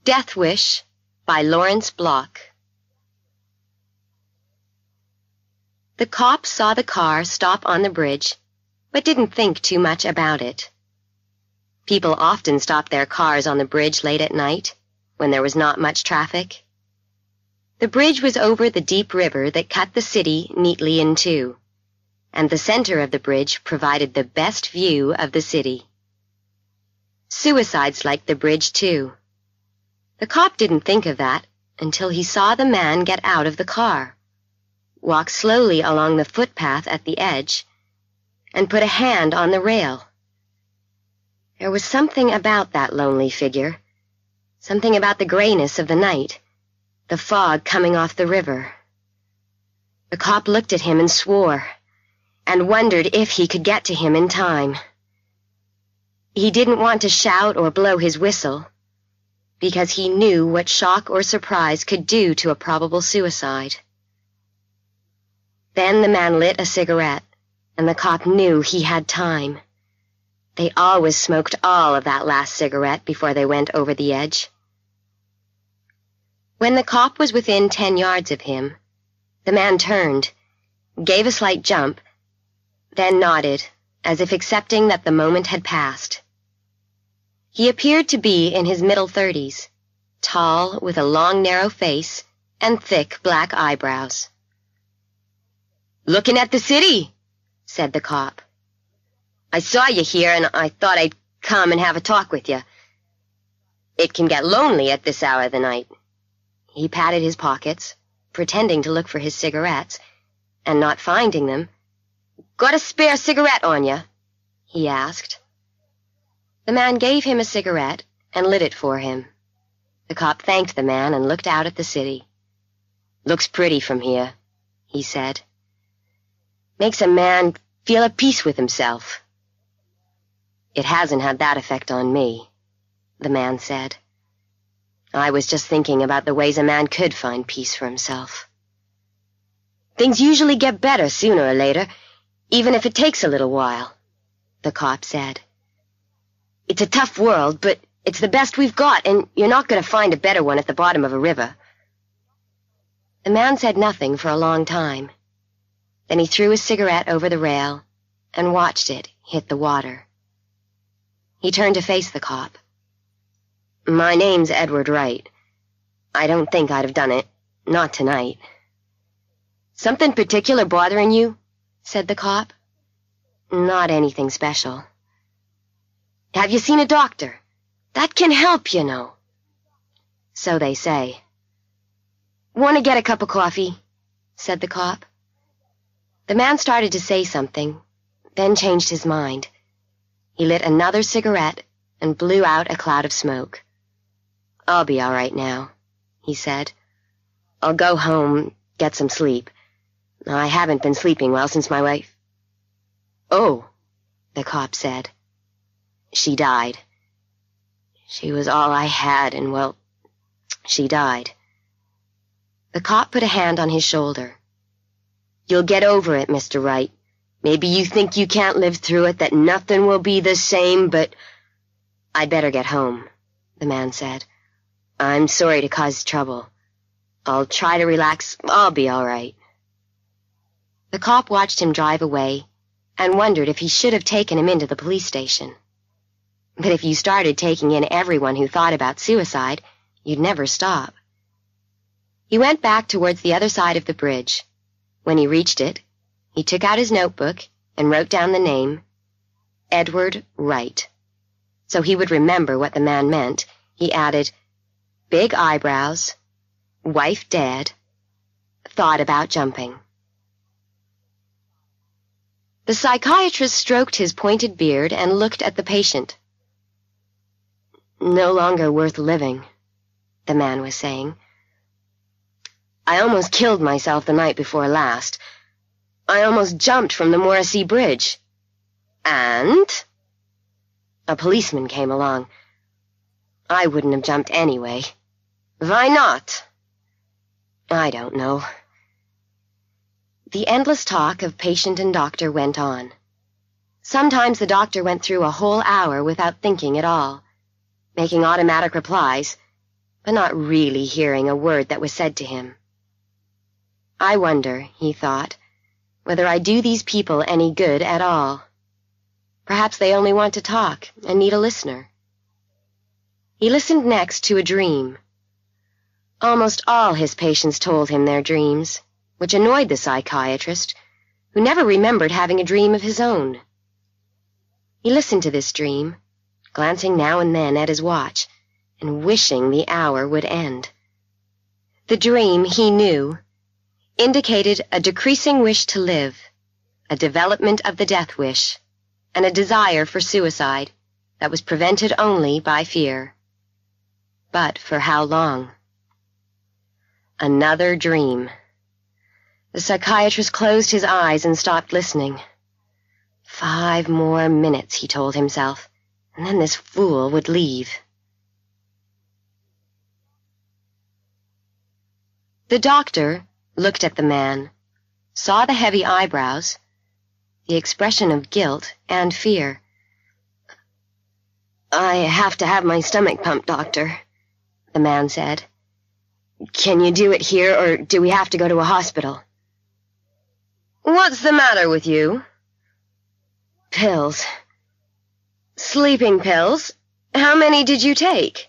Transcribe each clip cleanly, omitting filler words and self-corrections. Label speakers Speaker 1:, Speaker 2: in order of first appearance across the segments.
Speaker 1: Death Wish by Lawrence Block. The cop saw the car stop on the bridge, but didn't think too much about it. People often stopped their cars on the bridge late at night, when there was not much traffic. The bridge was over the deep river that cut the city neatly in two, and the center of the bridge provided the best view of the city. Suicides liked the bridge too. The cop didn't think of that until he saw the man get out of the car, walk slowly along the footpath at the edge, and put a hand on the rail. There was something about that lonely figure, something about the grayness of the night, the fog coming off the river. The cop looked at him and swore, and wondered if he could get to him in time. He didn't want to shout or blow his whistle, because he knew what shock or surprise could do to a probable suicide. Then the man lit a cigarette, and the cop knew he had time. They always smoked all of that last cigarette before they went over the edge. When the cop was within 10 yards of him, the man turned, gave a slight jump, then nodded, as if accepting that the moment had passed. He appeared to be in his middle 30s, tall, with a long, narrow face and thick black eyebrows. "Looking at the city," said the cop. "I saw you here, and I thought I'd come and have a talk with you. It can get lonely at this hour of the night." He patted his pockets, pretending to look for his cigarettes, and not finding them. "Got a spare cigarette on you?" he asked. The man gave him a cigarette and lit it for him. The cop thanked the man and looked out at the city. "Looks pretty from here," he said. "Makes a man feel at peace with himself." "It hasn't had that effect on me," the man said. "I was just thinking about the ways a man could find peace for himself." "Things usually get better sooner or later, even if it takes a little while," the cop said. "It's a tough world, but it's the best we've got, and you're not going to find a better one at the bottom of a river." The man said nothing for a long time. Then he threw his cigarette over the rail and watched it hit the water. He turned to face the cop. "My name's Edward Wright. I don't think I'd have done it, not tonight." "Something particular bothering you?" said the cop. "Not anything special." "Have you seen a doctor? That can help, you know." "So they say." "Want to get a cup of coffee?" said the cop. The man started to say something, then changed his mind. He lit another cigarette and blew out a cloud of smoke. "I'll be all right now," he said. "I'll go home, get some sleep. I haven't been sleeping well since my wife—" "Oh," the cop said. "She died. She was all I had, and, well, she died." The cop put a hand on his shoulder. "You'll get over it, Mr. Wright. Maybe you think you can't live through it, that nothing will be the same, but—" "I'd better get home," the man said. "I'm sorry to cause trouble. I'll try to relax. I'll be all right." The cop watched him drive away and wondered if he should have taken him into the police station. But if you started taking in everyone who thought about suicide, you'd never stop. He went back towards the other side of the bridge. When he reached it, he took out his notebook and wrote down the name, Edward Wright. So he would remember what the man meant, he added, big eyebrows, wife dead, thought about jumping. The psychiatrist stroked his pointed beard and looked at the patient. "No longer worth living," the man was saying. "I almost killed myself the night before last. I almost jumped from the Morrissey Bridge. And a policeman came along. I wouldn't have jumped anyway. Why not? I don't know." The endless talk of patient and doctor went on. Sometimes the doctor went through a whole hour without thinking at all, making automatic replies, but not really hearing a word that was said to him. I wonder, he thought, whether I do these people any good at all. Perhaps they only want to talk and need a listener. He listened next to a dream. Almost all his patients told him their dreams, which annoyed the psychiatrist, who never remembered having a dream of his own. He listened to this dream, glancing now and then at his watch, and wishing the hour would end. The dream, he knew, indicated a decreasing wish to live, a development of the death wish, and a desire for suicide that was prevented only by fear. But for how long? Another dream. The psychiatrist closed his eyes and stopped listening. 5 more minutes, he told himself, and then this fool would leave. The doctor looked at the man, saw the heavy eyebrows, the expression of guilt and fear. "I have to have my stomach pumped, doctor," the man said. "Can you do it here, or do we have to go to a hospital?" "What's the matter with you?" "Pills. Sleeping pills? How many did you take?"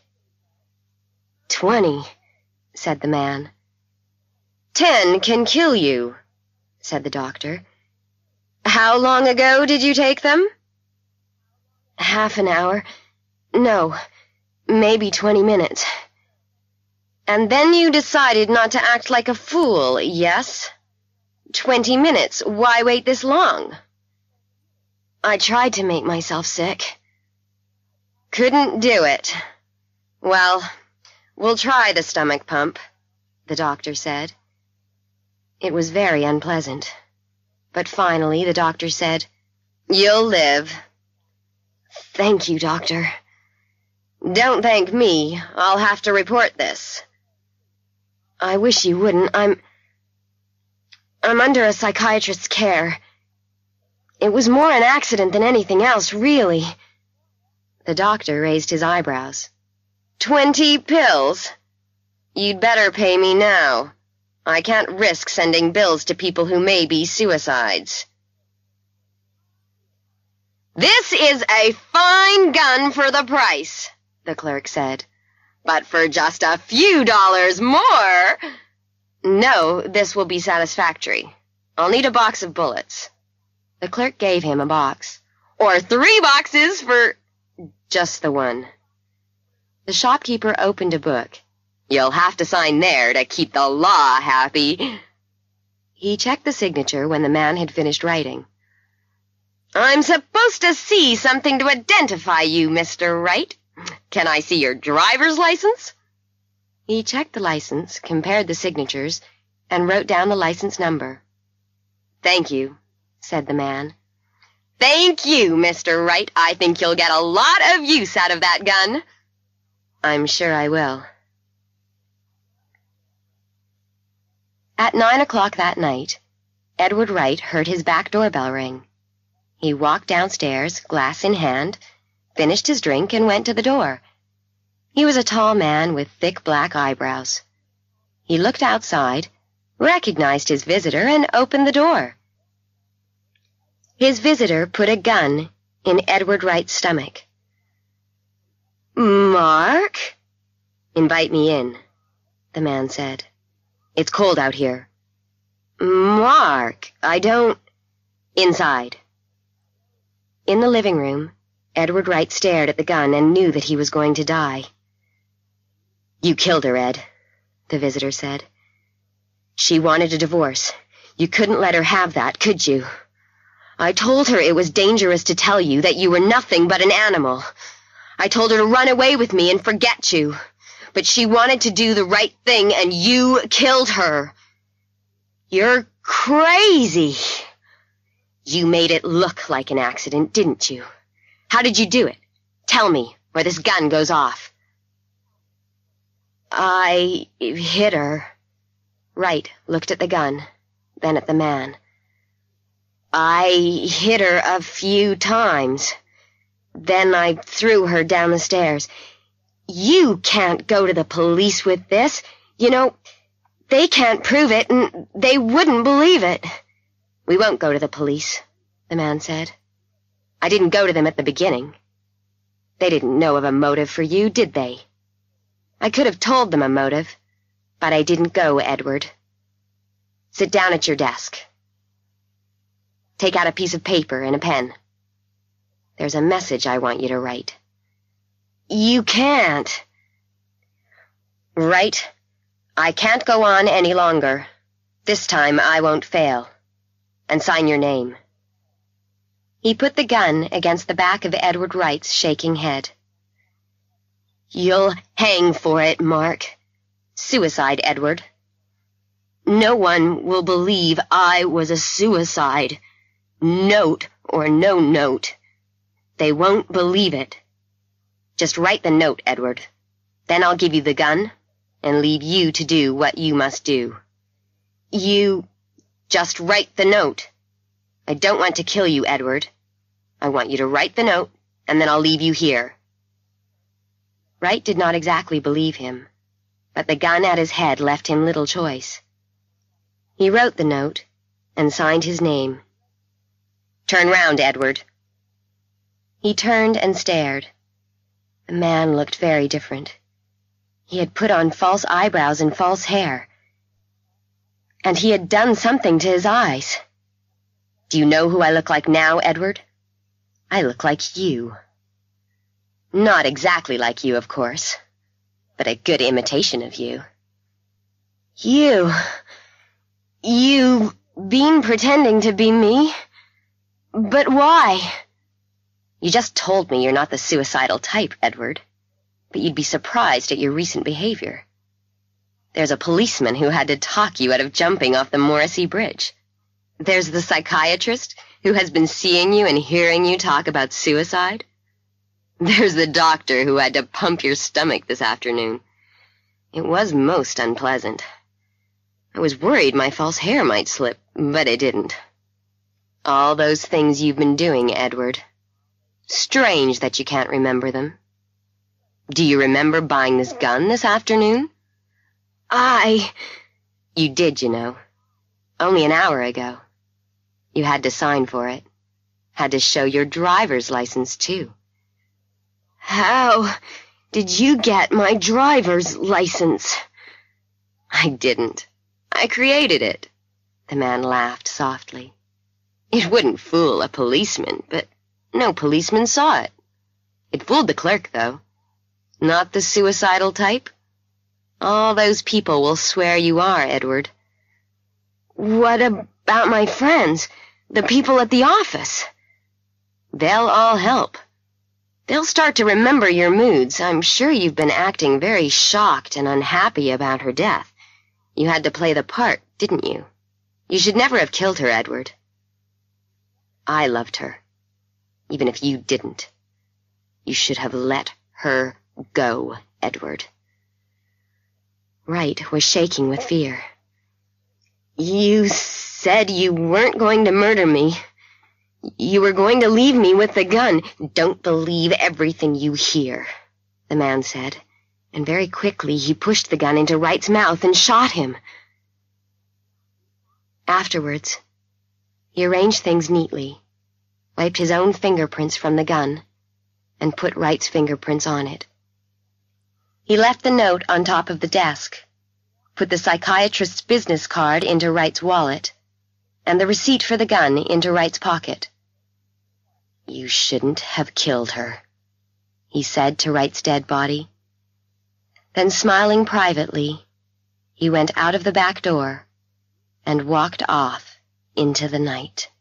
Speaker 1: 20, said the man. 10 can kill you, said the doctor. How long ago did you take them? Half an hour. No, maybe 20 minutes. And then you decided not to act like a fool, yes? 20 minutes. Why wait this long? I tried to make myself sick. Couldn't do it. Well, we'll try the stomach pump, the doctor said. It was very unpleasant. But finally the doctor said, You'll live. Thank you, doctor. Don't thank me. I'll have to report this. I wish you wouldn't. I'm under a psychiatrist's care. It was more an accident than anything else, really. The doctor raised his eyebrows. 20 pills? You'd better pay me now. I can't risk sending bills to people who may be suicides. This is a fine gun for the price, the clerk said. But for just a few dollars more... No, this will be satisfactory. I'll need a box of bullets. The clerk gave him a box. Or 3 boxes for... just the one. The shopkeeper opened a book. You'll have to sign there to keep the law happy. He checked the signature when the man had finished writing. I'm supposed to see something to identify you, Mr. Wright. Can I see your driver's license? He checked the license, compared the signatures, and wrote down the license number. Thank you, said the man. Thank you, Mr. Wright. I think you'll get a lot of use out of that gun. I'm sure I will. At 9 o'clock that night, Edward Wright heard his back doorbell ring. He walked downstairs, glass in hand, finished his drink, and went to the door. He was a tall man with thick black eyebrows. He looked outside, recognized his visitor, and opened the door. His visitor put a gun in Edward Wright's stomach. Mark? Invite me in, the man said. It's cold out here. Mark, I don't... Inside. In the living room, Edward Wright stared at the gun and knew that he was going to die. You killed her, Ed, the visitor said. She wanted a divorce. You couldn't let her have that, could you? I told her it was dangerous to tell you that you were nothing but an animal. I told her to run away with me and forget you. But she wanted to do the right thing, and you killed her. You're crazy. You made it look like an accident, didn't you? How did you do it? Tell me, or this gun goes off. I hit her. Wright looked at the gun, then at the man. I hit her a few times. Then I threw her down the stairs. You can't go to the police with this. You know, they can't prove it, and they wouldn't believe it. We won't go to the police, the man said. I didn't go to them at the beginning. They didn't know of a motive for you, did they? I could have told them a motive, but I didn't go, Edward. Sit down at your desk. Take out a piece of paper and a pen. There's a message I want you to write. You can't. Right. I can't go on any longer. This time I won't fail. And sign your name. He put the gun against the back of Edward Wright's shaking head. You'll hang for it, Mark. Suicide, Edward. No one will believe I was a suicide. Note or no note. They won't believe it. Just write the note, Edward. Then I'll give you the gun and leave you to do what you must do. You just write the note. I don't want to kill you, Edward. I want you to write the note, and then I'll leave you here. Wright did not exactly believe him, but the gun at his head left him little choice. He wrote the note and signed his name. Turn round, Edward. He turned and stared. The man looked very different. He had put on false eyebrows and false hair, and he had done something to his eyes. Do you know who I look like now, Edward? I look like you. Not exactly like you, of course, but a good imitation of you. You've been pretending to be me? But why? You just told me you're not the suicidal type, Edward, but you'd be surprised at your recent behavior. There's a policeman who had to talk you out of jumping off the Morrissey Bridge. There's the psychiatrist who has been seeing you and hearing you talk about suicide. There's the doctor who had to pump your stomach this afternoon. It was most unpleasant. I was worried my false hair might slip, but it didn't. All those things you've been doing, Edward. Strange that you can't remember them. Do you remember buying this gun this afternoon? You did, you know. Only an hour ago. You had to sign for it. Had to show your driver's license, too. How did you get my driver's license? I didn't. I created it. The man laughed softly. It wouldn't fool a policeman, but no policeman saw it. It fooled the clerk, though. Not the suicidal type? All those people will swear you are, Edward. What about my friends, the people at the office? They'll all help. They'll start to remember your moods. I'm sure you've been acting very shocked and unhappy about her death. You had to play the part, didn't you? You should never have killed her, Edward. I loved her, even if you didn't. You should have let her go, Edward. Wright was shaking with fear. You said you weren't going to murder me. You were going to leave me with the gun. Don't believe everything you hear, the man said, and very quickly he pushed the gun into Wright's mouth and shot him. Afterwards, he arranged things neatly, wiped his own fingerprints from the gun, and put Wright's fingerprints on it. He left the note on top of the desk, put the psychiatrist's business card into Wright's wallet, and the receipt for the gun into Wright's pocket. You shouldn't have killed her, he said to Wright's dead body. Then, smiling privately, he went out of the back door and walked off into the night.